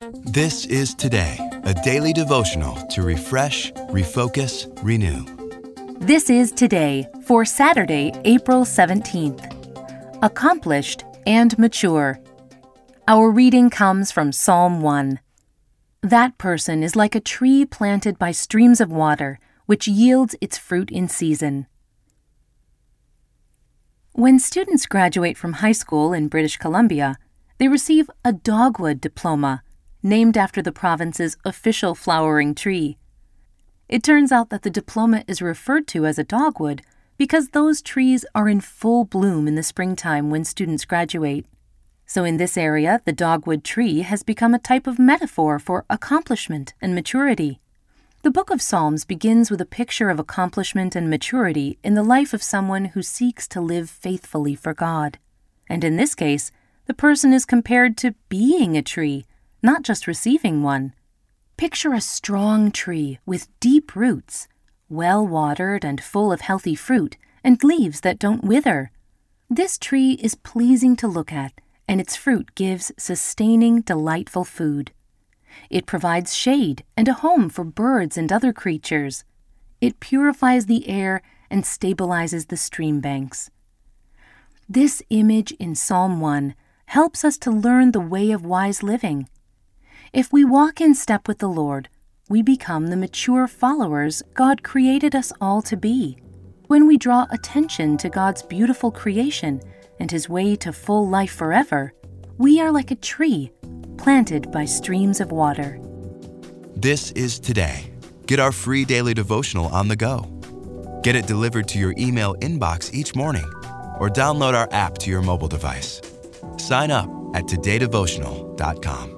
This is Today, a daily devotional to refresh, refocus, renew. This is Today for Saturday, April 17th. Accomplished and mature. Our reading comes from Psalm 1. That person is like a tree planted by streams of water, which yields its fruit in season. When students graduate from high school in British Columbia, they receive a dogwood diploma, named after the province's official flowering tree. It turns out that the diploma is referred to as a dogwood because those trees are in full bloom in the springtime when students graduate. So in this area, the dogwood tree has become a type of metaphor for accomplishment and maturity. The book of Psalms begins with a picture of accomplishment and maturity in the life of someone who seeks to live faithfully for God. And in this case, the person is compared to being a tree, not just receiving one. Picture a strong tree with deep roots, well-watered and full of healthy fruit, and leaves that don't wither. This tree is pleasing to look at, and its fruit gives sustaining, delightful food. It provides shade and a home for birds and other creatures. It purifies the air and stabilizes the stream banks. This image in Psalm 1 helps us to learn the way of wise living. If we walk in step with the Lord, we become the mature followers God created us all to be. When we draw attention to God's beautiful creation and His way to full life forever, we are like a tree planted by streams of water. This is Today. Get our free daily devotional on the go. Get it delivered to your email inbox each morning or download our app to your mobile device. Sign up at todaydevotional.com.